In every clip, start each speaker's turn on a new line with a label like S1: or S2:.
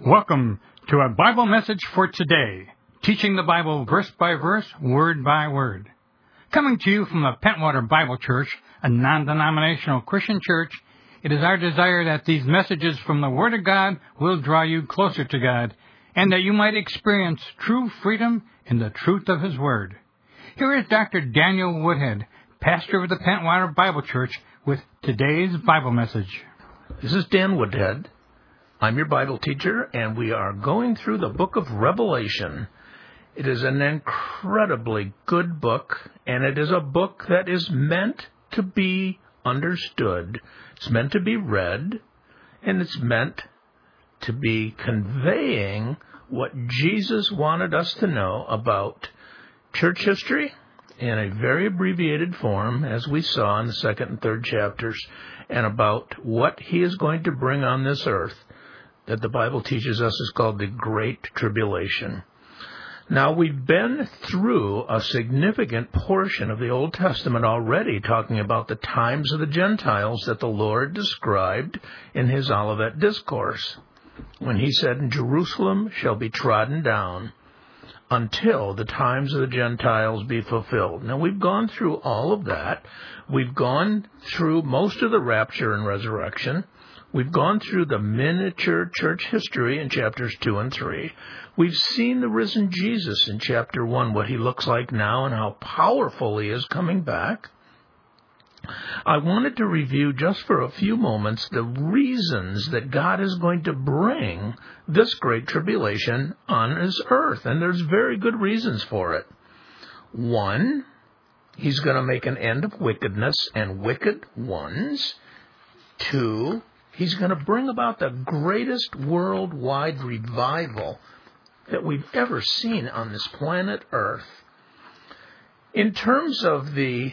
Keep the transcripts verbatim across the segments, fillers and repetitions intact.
S1: Welcome to a Bible message for today, teaching the Bible verse by verse, word by word. Coming to you from the Pentwater Bible Church, a non-denominational Christian church, it is our desire that these messages from the Word of God will draw you closer to God, and that you might experience true freedom in the truth of His Word. Here is Doctor Daniel Woodhead, pastor of the Pentwater Bible Church, with today's Bible message.
S2: This is Dan Woodhead. I'm your Bible teacher, and we are going through the book of Revelation. It is an incredibly good book, and it is a book that is meant to be understood. It's meant to be read, and it's meant to be conveying what Jesus wanted us to know about church history in a very abbreviated form, as we saw in the second and third chapters, and about what He is going to bring on this earth that the Bible teaches us is called the Great Tribulation. Now, we've been through a significant portion of the Old Testament already, talking about the times of the Gentiles that the Lord described in His Olivet Discourse, when He said, Jerusalem shall be trodden down until the times of the Gentiles be fulfilled. Now, we've gone through all of that. We've gone through most of the rapture and resurrection. We've gone through the miniature church history in chapters two and three. We've seen the risen Jesus in chapter one, what He looks like now and how powerful He is coming back. I wanted to review just for a few moments the reasons that God is going to bring this great tribulation on His earth, and there's very good reasons for it. One, He's going to make an end of wickedness and wicked ones. Two, He's going to bring about the greatest worldwide revival that we've ever seen on this planet Earth. In terms of the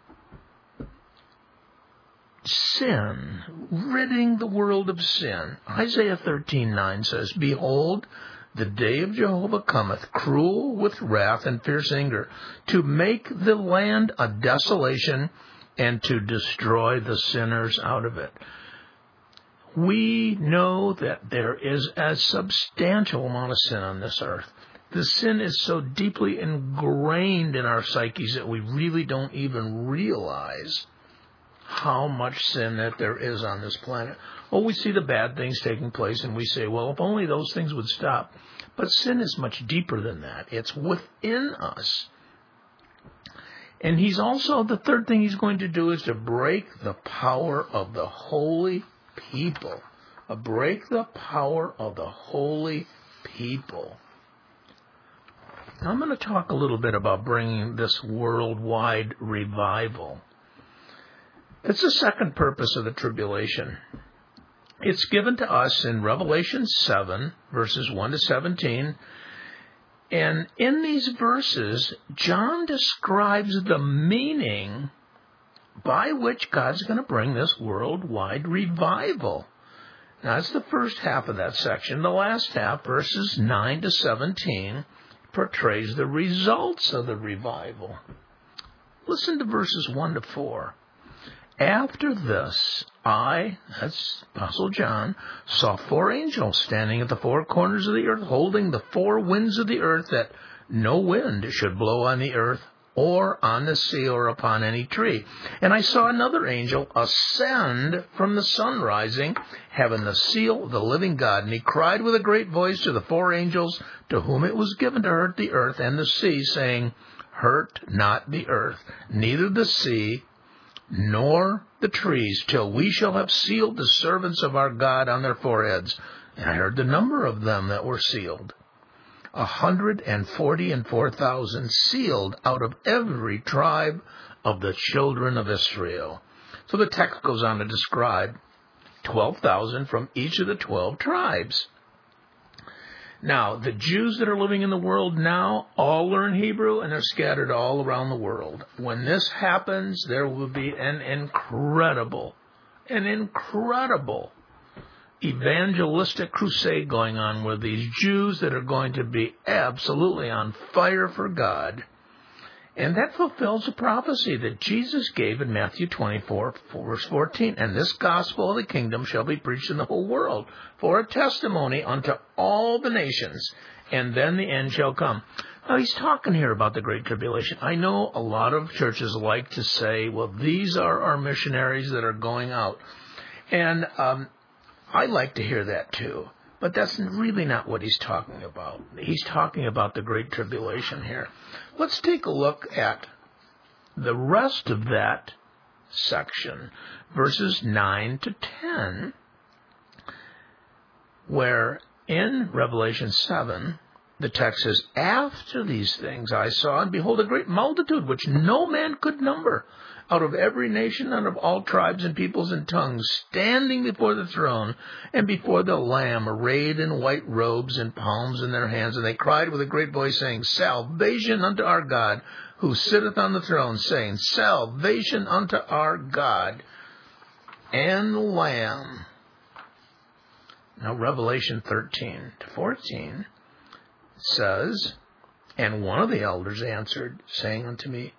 S2: sin, ridding the world of sin, Isaiah thirteen nine says, Behold, the day of Jehovah cometh, cruel with wrath and fierce anger, to make the land a desolation and to destroy the sinners out of it. We know that there is a substantial amount of sin on this earth. The sin is so deeply ingrained in our psyches that we really don't even realize how much sin that there is on this planet. Oh, we see the bad things taking place and we say, well, if only those things would stop. But sin is much deeper than that. It's within us. And He's also, the third thing He's going to do is to break the power of the holy people. Uh, break the power of the holy people. Now, I'm going to talk a little bit about bringing this worldwide revival. It's the second purpose of the tribulation. It's given to us in Revelation seven, verses one to seventeen. And in these verses, John describes the meaning by which God's going to bring this worldwide revival. Now, that's the first half of that section. The last half, verses nine to seventeen, portrays the results of the revival. Listen to verses one to four. After this, I, that's Apostle John, saw four angels standing at the four corners of the earth, holding the four winds of the earth, that no wind should blow on the earth, or on the sea, or upon any tree. And I saw another angel ascend from the sun rising, having the seal of the living God. And he cried with a great voice to the four angels to whom it was given to hurt the earth and the sea, saying, Hurt not the earth, neither the sea, nor the trees, till we shall have sealed the servants of our God on their foreheads. And I heard the number of them that were sealed. A hundred and forty and four thousand, sealed out of every tribe of the children of Israel. So the text goes on to describe twelve thousand from each of the twelve tribes. Now, the Jews that are living in the world now all learn Hebrew, and they're scattered all around the world. When this happens, there will be an incredible, an incredible evangelistic crusade going on with these Jews that are going to be absolutely on fire for God. And that fulfills a prophecy that Jesus gave in Matthew twenty-four, verse fourteen. And this gospel of the kingdom shall be preached in the whole world for a testimony unto all the nations, and then the end shall come. Now, he's talking here about the Great Tribulation. I know a lot of churches like to say, well, these are our missionaries that are going out. And um, I like to hear that too. But that's really not what he's talking about. He's talking about the Great Tribulation here. Let's take a look at the rest of that section, verses nine to ten, where in Revelation seven, the text says, after these things I saw, and behold, a great multitude, which no man could number, out of every nation, out of all tribes and peoples and tongues, standing before the throne and before the Lamb, arrayed in white robes and palms in their hands. And they cried with a great voice, saying, Salvation unto our God, who sitteth on the throne, saying, Salvation unto our God and the Lamb. Now, Revelation thirteen to fourteen says, and one of the elders answered, saying unto me,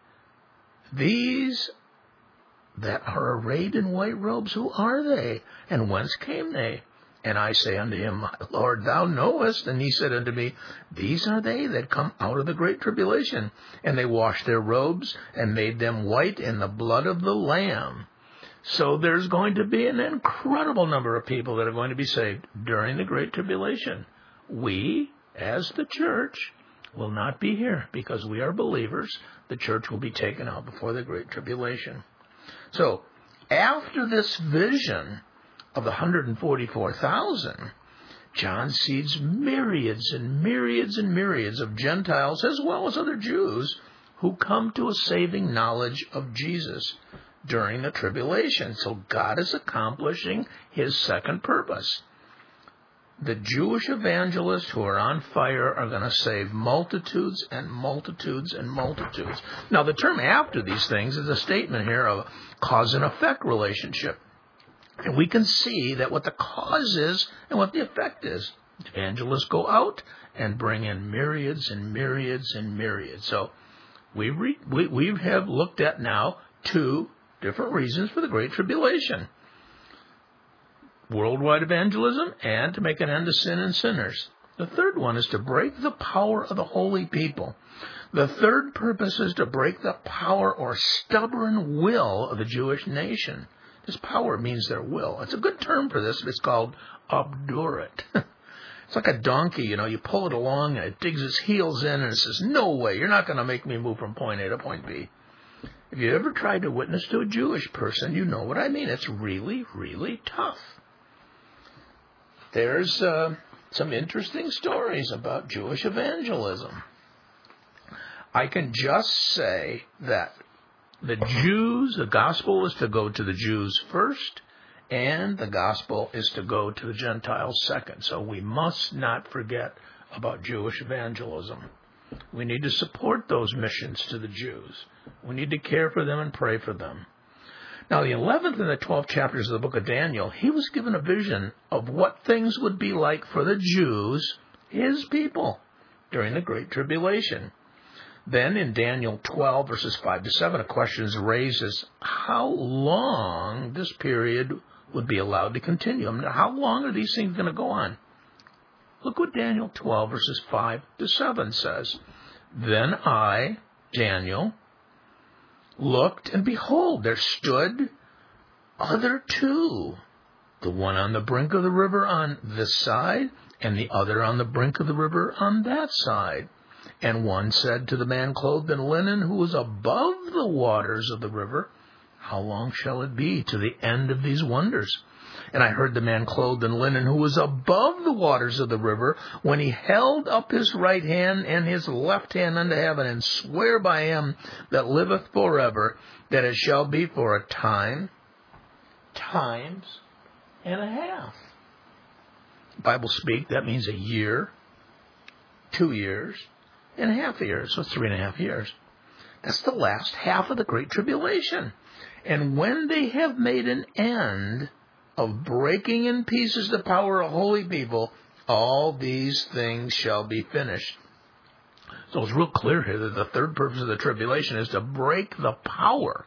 S2: These that are arrayed in white robes, who are they? And whence came they? And I say unto him, My Lord, thou knowest. And he said unto me, These are they that come out of the great tribulation. And they washed their robes and made them white in the blood of the Lamb. So there's going to be an incredible number of people that are going to be saved during the great tribulation. We, as the church, will not be here because we are believers. The church will be taken out before the great tribulation. So, after this vision of the one hundred forty-four thousand, John sees myriads and myriads and myriads of Gentiles as well as other Jews who come to a saving knowledge of Jesus during the tribulation. So God is accomplishing his second purpose. The Jewish evangelists who are on fire are going to save multitudes and multitudes and multitudes. Now, the term after these things is a statement here of cause and effect relationship. And we can see that what the cause is and what the effect is. Evangelists go out and bring in myriads and myriads and myriads. So we, re, we, we have looked at now two different reasons for the Great Tribulation. Worldwide evangelism, and to make an end to sin and sinners. The third one is to break the power of the holy people. The third purpose is to break the power or stubborn will of the Jewish nation. This power means their will. It's a good term for this. It's called obdurate. It's like a donkey, you know, you pull it along and it digs its heels in and it says, no way, you're not going to make me move from point A to point B. If you ever tried to witness to a Jewish person, you know what I mean. It's really, really tough. There's uh, some interesting stories about Jewish evangelism. I can just say that the Jews, the gospel is to go to the Jews first, and the gospel is to go to the Gentiles second. So we must not forget about Jewish evangelism. We need to support those missions to the Jews. We need to care for them and pray for them. Now, the eleventh and the twelfth chapters of the book of Daniel, he was given a vision of what things would be like for the Jews, his people, during the Great Tribulation. Then in Daniel twelve, verses five to seven, a question is raised as how long this period would be allowed to continue. I mean, how long are these things going to go on? Look what Daniel twelve, verses five to seven says. Then I, Daniel, looked, and behold, there stood other two, the one on the brink of the river on this side, and the other on the brink of the river on that side. And one said to the man clothed in linen who was above the waters of the river, How long shall it be to the end of these wonders? And I heard the man clothed in linen who was above the waters of the river, when he held up his right hand and his left hand unto heaven, and swear by him that liveth forever, that it shall be for a time, times, and a half. Bible speak, that means a year, two years, and a half a year, so three and a half years. That's the last half of the Great Tribulation. And when they have made an end of breaking in pieces the power of holy people, all these things shall be finished. So it's real clear here that the third purpose of the tribulation is to break the power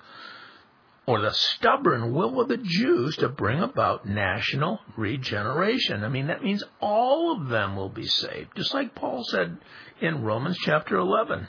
S2: or the stubborn will of the Jews to bring about national regeneration. I mean, that means all of them will be saved, just like Paul said in Romans chapter eleven.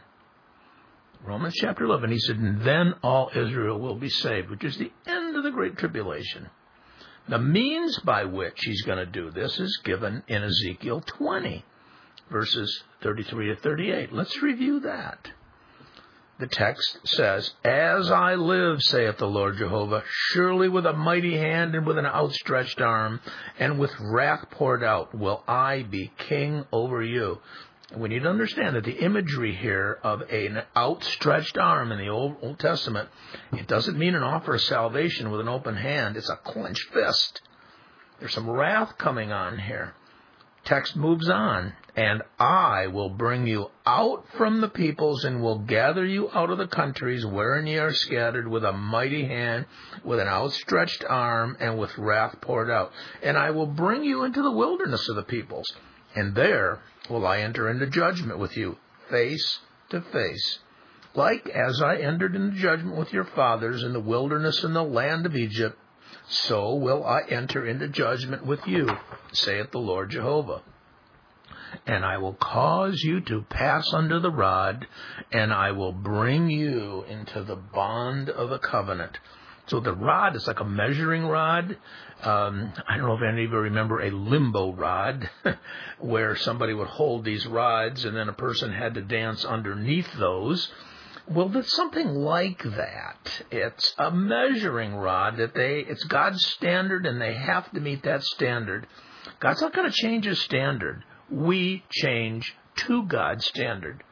S2: Romans chapter eleven, he said, and then all Israel will be saved, which is the end of the Great Tribulation. The means by which he's going to do this is given in Ezekiel twenty, verses thirty-three to thirty-eight. Let's review that. The text says, as I live, saith the Lord Jehovah, surely with a mighty hand and with an outstretched arm and with wrath poured out will I be king over you. And we need to understand that the imagery here of an outstretched arm in the Old, Old Testament, it doesn't mean an offer of salvation with an open hand. It's a clenched fist. There's some wrath coming on here. Text moves on. And I will bring you out from the peoples and will gather you out of the countries wherein ye are scattered with a mighty hand, with an outstretched arm, and with wrath poured out. And I will bring you into the wilderness of the peoples. And there will I enter into judgment with you, face to face. Like as I entered into judgment with your fathers in the wilderness in the land of Egypt, so will I enter into judgment with you, saith the Lord Jehovah. And I will cause you to pass under the rod, and I will bring you into the bond of the covenant. So the rod is like a measuring rod. Um, I don't know if any of you remember a limbo rod, where somebody would hold these rods, and then a person had to dance underneath those. Well, it's something like that. It's a measuring rod that they, it's God's standard, and they have to meet that standard. God's not going to change his standard. We change to God's standard.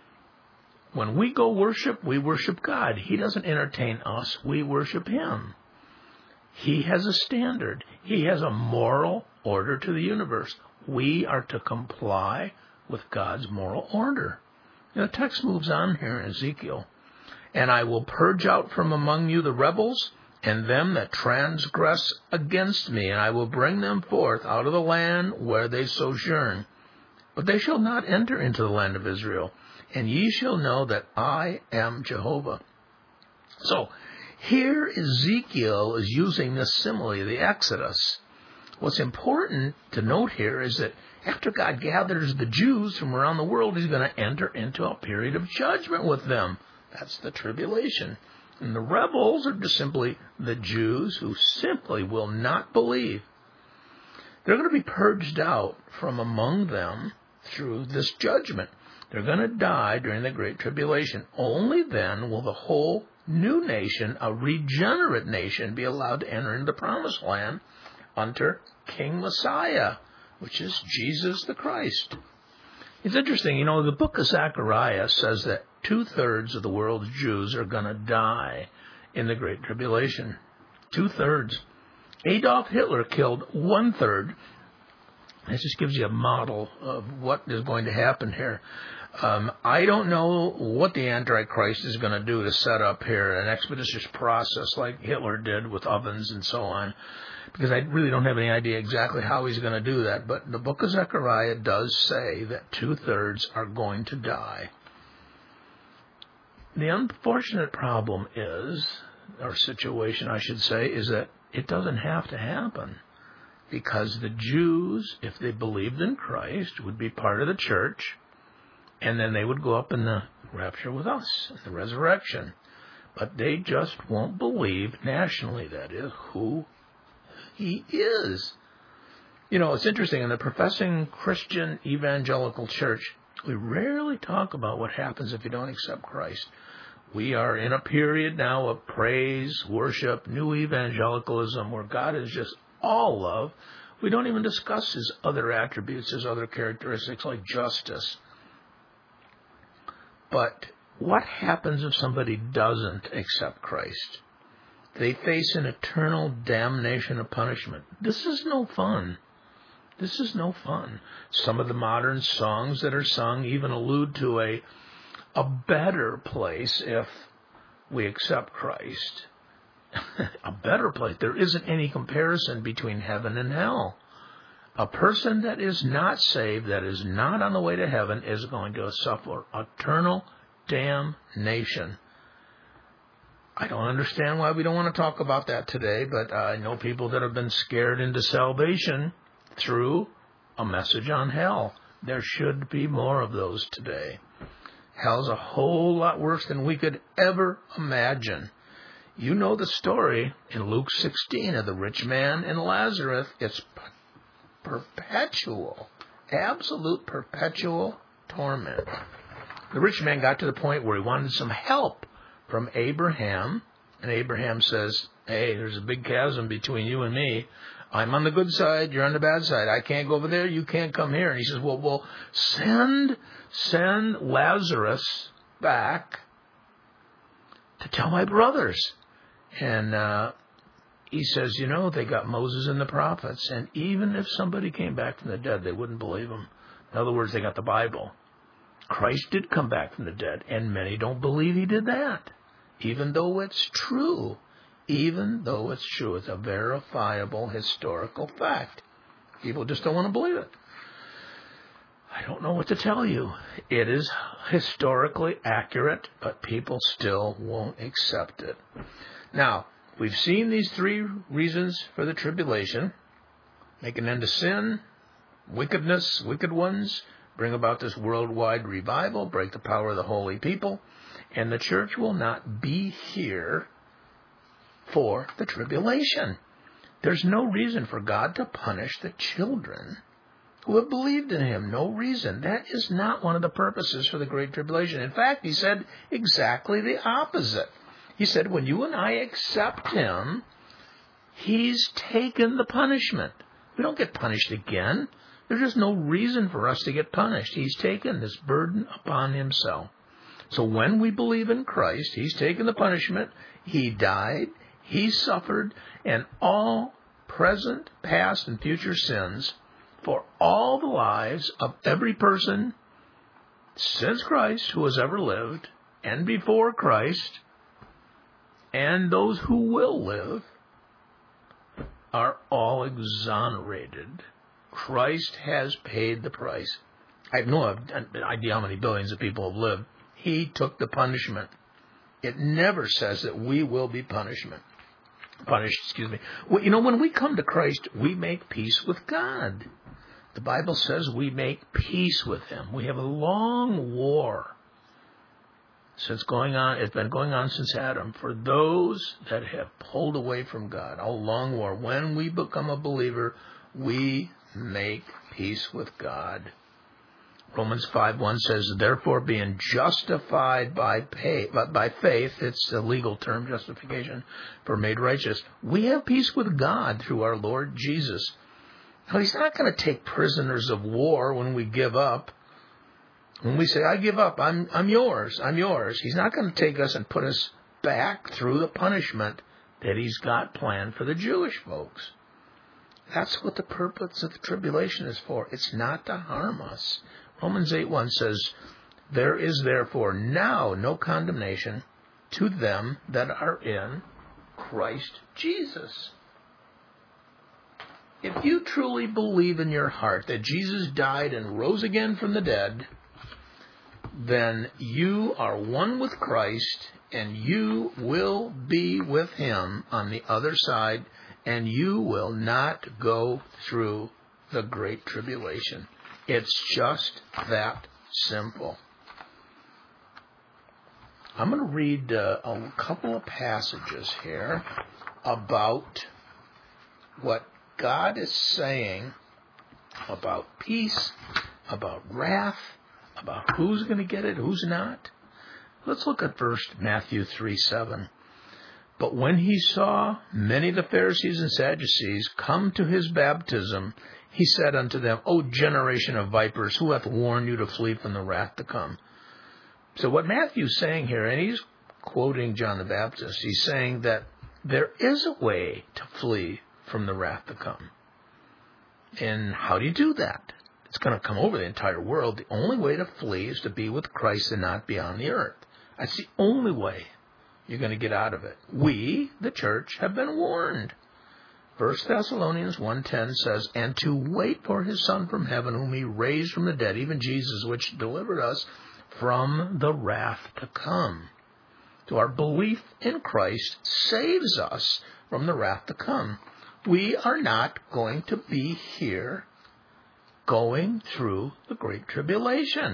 S2: When we go worship, we worship God. He doesn't entertain us. We worship him. He has a standard. He has a moral order to the universe. We are to comply with God's moral order. The text moves on here in Ezekiel. And I will purge out from among you the rebels and them that transgress against me, and I will bring them forth out of the land where they sojourn. But they shall not enter into the land of Israel, and ye shall know that I am Jehovah. So, here Ezekiel is using this simile of the Exodus. What's important to note here is that after God gathers the Jews from around the world, he's going to enter into a period of judgment with them. That's the tribulation. And the rebels are just simply the Jews who simply will not believe. They're going to be purged out from among them through this judgment. They're going to die during the Great Tribulation. Only then will the whole new nation, a regenerate nation, be allowed to enter into the promised land under King Messiah, which is Jesus the Christ. It's interesting, you know, the book of Zechariah says that two-thirds of the world's Jews are going to die in the Great Tribulation. Two-thirds. Adolf Hitler killed one-third. This just gives you a model of what is going to happen here. Um, I don't know what the Antichrist is going to do to set up here an expeditious process like Hitler did with ovens and so on, because I really don't have any idea exactly how he's going to do that. But the book of Zechariah does say that two-thirds are going to die. The unfortunate problem is, or situation I should say, is that it doesn't have to happen, because the Jews, if they believed in Christ, would be part of the church, and then they would go up in the rapture with us, in the resurrection. But they just won't believe nationally, that is, who he is. You know, it's interesting, in the professing Christian evangelical church, we rarely talk about what happens if you don't accept Christ. We are in a period now of praise, worship, new evangelicalism, where God is just all love. We don't even discuss his other attributes, his other characteristics like justice. But what happens if somebody doesn't accept Christ? They face an eternal damnation of punishment. This is no fun. This is no fun. Some of the modern songs that are sung even allude to a, a better place if we accept Christ. A better place. There isn't any comparison between heaven and hell. A person that is not saved, that is not on the way to heaven, is going to suffer eternal damnation. I don't understand why we don't want to talk about that today, but I know people that have been scared into salvation through a message on hell. There should be more of those today. Hell's a whole lot worse than we could ever imagine. You know the story in Luke sixteen of the rich man and Lazarus. It's perpetual, absolute perpetual torment. The rich man got to the point where he wanted some help from Abraham, and Abraham says, hey, there's a big chasm between you and me. I'm on the good side, you're on the bad side. I can't go over there, you can't come here. And he says, well, well, send, send Lazarus back to tell my brothers. And uh, he says, you know, they got Moses and the prophets, and even if somebody came back from the dead, they wouldn't believe him. In other words, they got the Bible. Christ did come back from the dead, and many don't believe he did that, even though it's true. Even though it's true. It's a verifiable historical fact. People just don't want to believe it. I don't know what to tell you. It is historically accurate, but people still won't accept it. Now, we've seen these three reasons for the tribulation. Make an end to sin, wickedness, wicked ones, bring about this worldwide revival, break the power of the holy people, and the church will not be here for the tribulation. There's no reason for God to punish the children who have believed in him. No reason. That is not one of the purposes for the Great Tribulation. In fact, he said exactly the opposite. He said, when you and I accept him, he's taken the punishment. We don't get punished again. There's just no reason for us to get punished. He's taken this burden upon himself. So when we believe in Christ, he's taken the punishment. He died. He suffered, and all present, past, and future sins for all the lives of every person since Christ who has ever lived, and before Christ, and those who will live, are all exonerated. Christ has paid the price. I have no idea how many billions of people have lived. He took the punishment. It never says that we will be punishment. Punished, excuse me. Well, you know, when we come to Christ, we make peace with God. The Bible says we make peace with him. We have a long war since going on. It's been going on since Adam. For those that have pulled away from God, a long war. When we become a believer, we make peace with God. Romans five one says, therefore, being justified by pay, but by faith, it's a legal term, justification, for made righteous, we have peace with God through our Lord Jesus. Now, he's not going to take prisoners of war when we give up. When we say, I give up, I'm, I'm yours, I'm yours. He's not going to take us and put us back through the punishment that he's got planned for the Jewish folks. That's what the purpose of the tribulation is for. It's not to harm us. Romans eight one says, there is therefore now no condemnation to them that are in Christ Jesus. If you truly believe in your heart that Jesus died and rose again from the dead, then you are one with Christ, and you will be with him on the other side, and you will not go through the Great Tribulation. It's just that simple. I'm going to read uh, a couple of passages here about what God is saying about peace, about wrath, about who's going to get it, who's not. Let's look at first Matthew three seven. But when he saw many of the Pharisees and Sadducees come to his baptism, he said unto them, O generation of vipers, who hath warned you to flee from the wrath to come? So what Matthew's saying here, and he's quoting John the Baptist, he's saying that there is a way to flee from the wrath to come. And how do you do that? It's going to come over the entire world. The only way to flee is to be with Christ and not be on the earth. That's the only way you're going to get out of it. We, the church, have been warned. First Thessalonians one ten says, and to wait for his Son from heaven, whom he raised from the dead, even Jesus, which delivered us from the wrath to come. So our belief in Christ saves us from the wrath to come. We are not going to be here going through the Great Tribulation.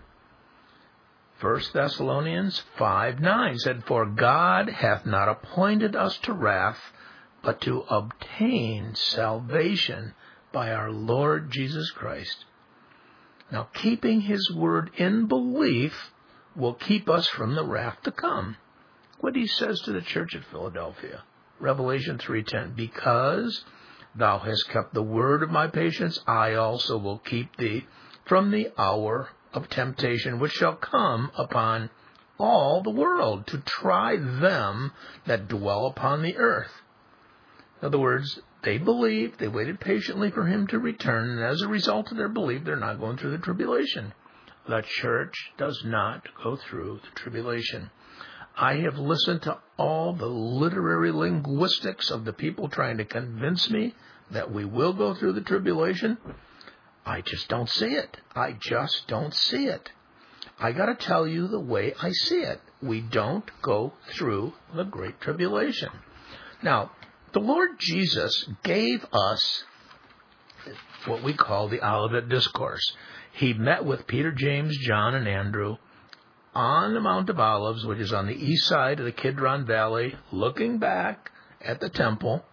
S2: First Thessalonians five nine said, for God hath not appointed us to wrath, but to obtain salvation by our Lord Jesus Christ. Now, keeping his word in belief will keep us from the wrath to come. What he says to the church at Philadelphia, Revelation three ten, because thou hast kept the word of my patience, I also will keep thee from the hour of temptation, which shall come upon all the world to try them that dwell upon the earth. In other words, they believed, they waited patiently for him to return, and as a result of their belief, they're not going through the tribulation. The church does not go through the tribulation. I have listened to all the literary linguistics of the people trying to convince me that we will go through the tribulation. I just don't see it. I just don't see it. I got to tell you the way I see it. We don't go through the Great Tribulation. Now, the Lord Jesus gave us what we call the Olivet Discourse. He met with Peter, James, John, and Andrew on the Mount of Olives, which is on the east side of the Kidron Valley, looking back at the temple.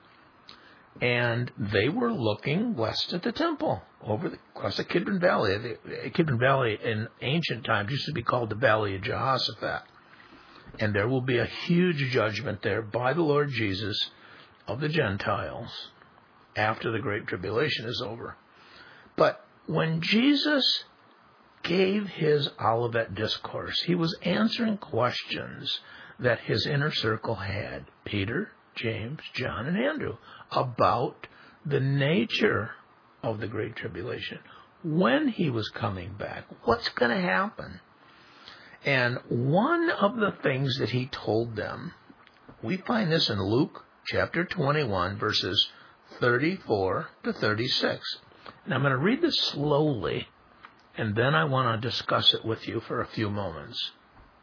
S2: And they were looking west at the temple, over the, across the Kidron Valley. The Kidron Valley in ancient times used to be called the Valley of Jehoshaphat. And there will be a huge judgment there by the Lord Jesus of the Gentiles after the Great Tribulation is over. But when Jesus gave his Olivet Discourse, he was answering questions that his inner circle had, Peter, James, John, and Andrew, about the nature of the Great Tribulation, when he was coming back, what's going to happen. And one of the things that he told them, we find this in Luke chapter twenty-one, verses thirty-four to thirty-six. And I'm going to read this slowly, and then I want to discuss it with you for a few moments.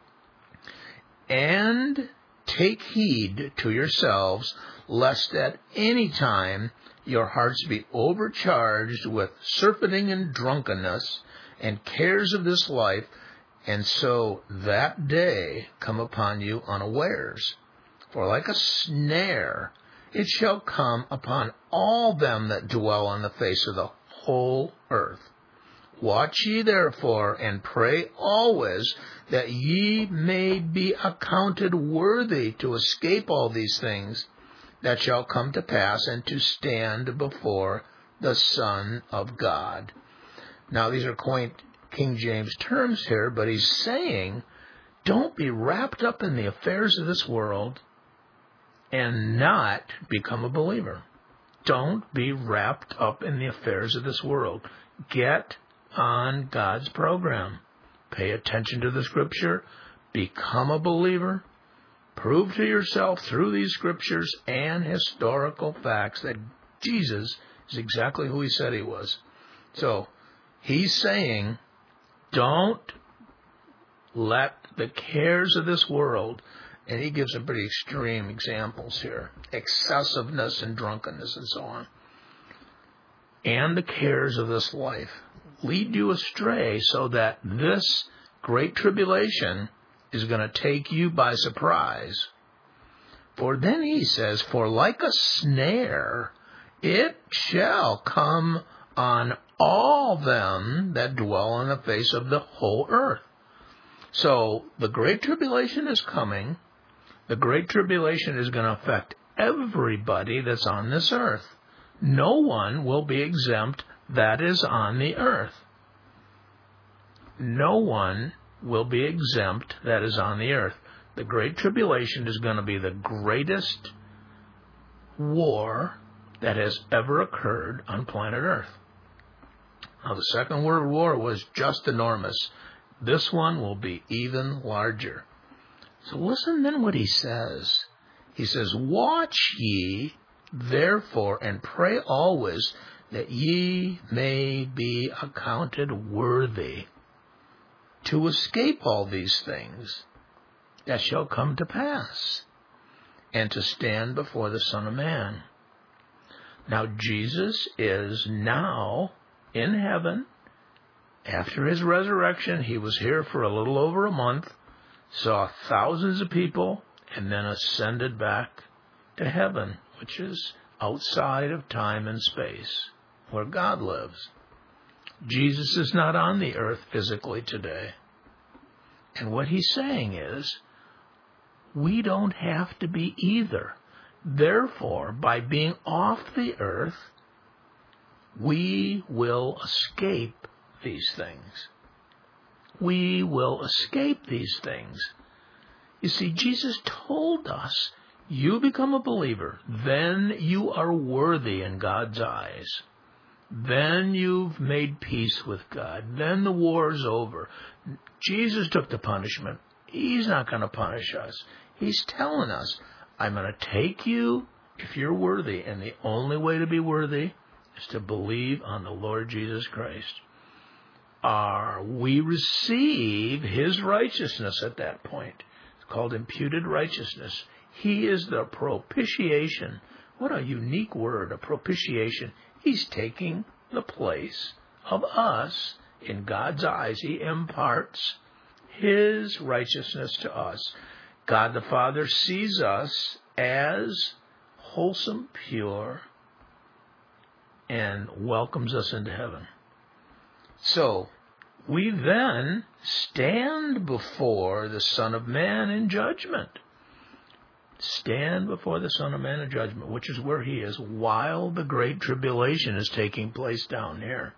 S2: And take heed to yourselves, lest at any time your hearts be overcharged with surfeiting and drunkenness and cares of this life, and so that day come upon you unawares. For like a snare it shall come upon all them that dwell on the face of the whole earth. Watch ye therefore, and pray always, that ye may be accounted worthy to escape all these things that shall come to pass, and to stand before the Son of God. Now, these are quaint King James terms here, but he's saying, don't be wrapped up in the affairs of this world and not become a believer. Don't be wrapped up in the affairs of this world. Get on God's program. Pay attention to the Scripture. Become a believer. Prove to yourself through these Scriptures and historical facts that Jesus is exactly who he said he was. So, he's saying, don't let the cares of this world, and he gives some pretty extreme examples here, excessiveness and drunkenness and so on, and the cares of this life, lead you astray, so that this great tribulation is going to take you by surprise. For then he says, for like a snare, it shall come on all them that dwell on the face of the whole earth. So the great tribulation is coming. The great tribulation is going to affect everybody that's on this earth. No one will be exempt that is on the earth. No one will be exempt that is on the earth. The Great Tribulation is going to be the greatest war that has ever occurred on planet Earth. Now, the Second World War was just enormous. This one will be even larger. So listen then what he says. He says, watch ye Therefore, and pray always that ye may be accounted worthy to escape all these things that shall come to pass, and to stand before the Son of Man. Now, Jesus is now in heaven. After his resurrection, he was here for a little over a month, saw thousands of people, and then ascended back to heaven, which is outside of time and space, where God lives. Jesus is not on the earth physically today. And what he's saying is, we don't have to be either. Therefore, by being off the earth, we will escape these things. We will escape these things. You see, Jesus told us, you become a believer, then you are worthy in God's eyes. Then you've made peace with God. Then the war's over. Jesus took the punishment. He's not going to punish us. He's telling us, I'm going to take you if you're worthy. And the only way to be worthy is to believe on the Lord Jesus Christ. Uh, we receive his righteousness at that point. It's called imputed righteousness. He is the propitiation. What a unique word, a propitiation. He's taking the place of us in God's eyes. He imparts his righteousness to us. God the Father sees us as wholesome, pure, and welcomes us into heaven. So, we then stand before the Son of Man in judgment. Stand before the Son of Man in judgment, which is where he is, while the Great Tribulation is taking place down here.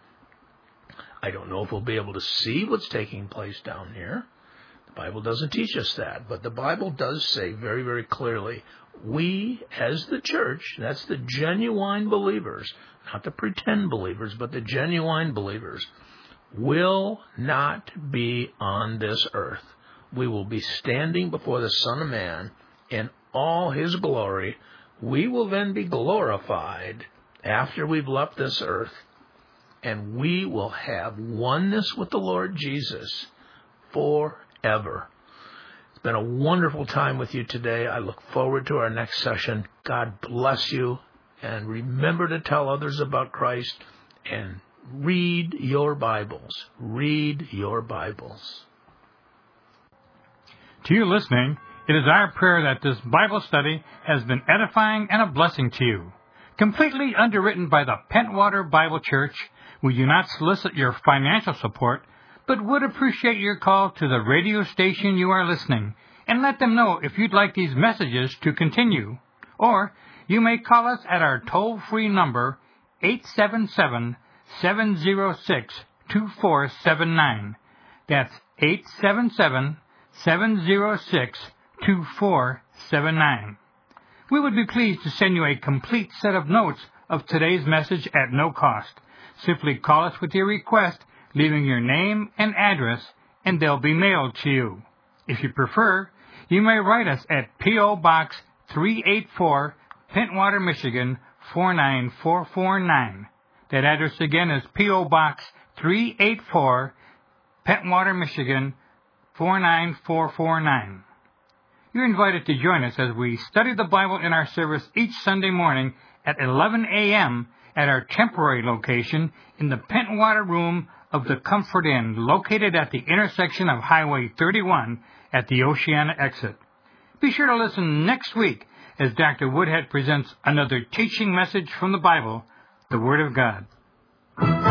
S2: I don't know if we'll be able to see what's taking place down here. The Bible doesn't teach us that, but the Bible does say very, very clearly, we as the church, that's the genuine believers, not the pretend believers, but the genuine believers, will not be on this earth. We will be standing before the Son of Man in all his glory. We will then be glorified after we've left this earth, and we will have oneness with the Lord Jesus forever. It's been a wonderful time with you today. I look forward to our next session. God bless you, and remember to tell others about Christ, and read your Bibles. Read your Bibles.
S1: To you listening, it is our prayer that this Bible study has been edifying and a blessing to you. Completely underwritten by the Pentwater Bible Church, we do not solicit your financial support, but would appreciate your call to the radio station you are listening, and let them know if you'd like these messages to continue. Or you may call us at our toll-free number, eight seven seven, seven zero six, two four seven nine. That's eight seven seven, seven zero six, two four seven nine. We would be pleased to send you a complete set of notes of today's message at no cost. Simply call us with your request, leaving your name and address, and they'll be mailed to you. If you prefer, you may write us at P O. Box three eighty-four, Pentwater, Michigan, four nine four four nine. That address again is P O. Box three eighty-four, Pentwater, Michigan, four nine four four nine. You're invited to join us as we study the Bible in our service each Sunday morning at eleven a.m. at our temporary location in the Pentwater Room of the Comfort Inn, located at the intersection of Highway thirty-one at the Oceana exit. Be sure to listen next week as Doctor Woodhead presents another teaching message from the Bible, the Word of God.